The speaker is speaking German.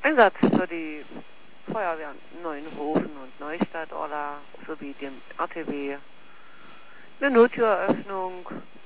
Einsatz für die Feuerwehr Neuenhofen und Neustadt sowie dem RTW. Eine Nottüreröffnung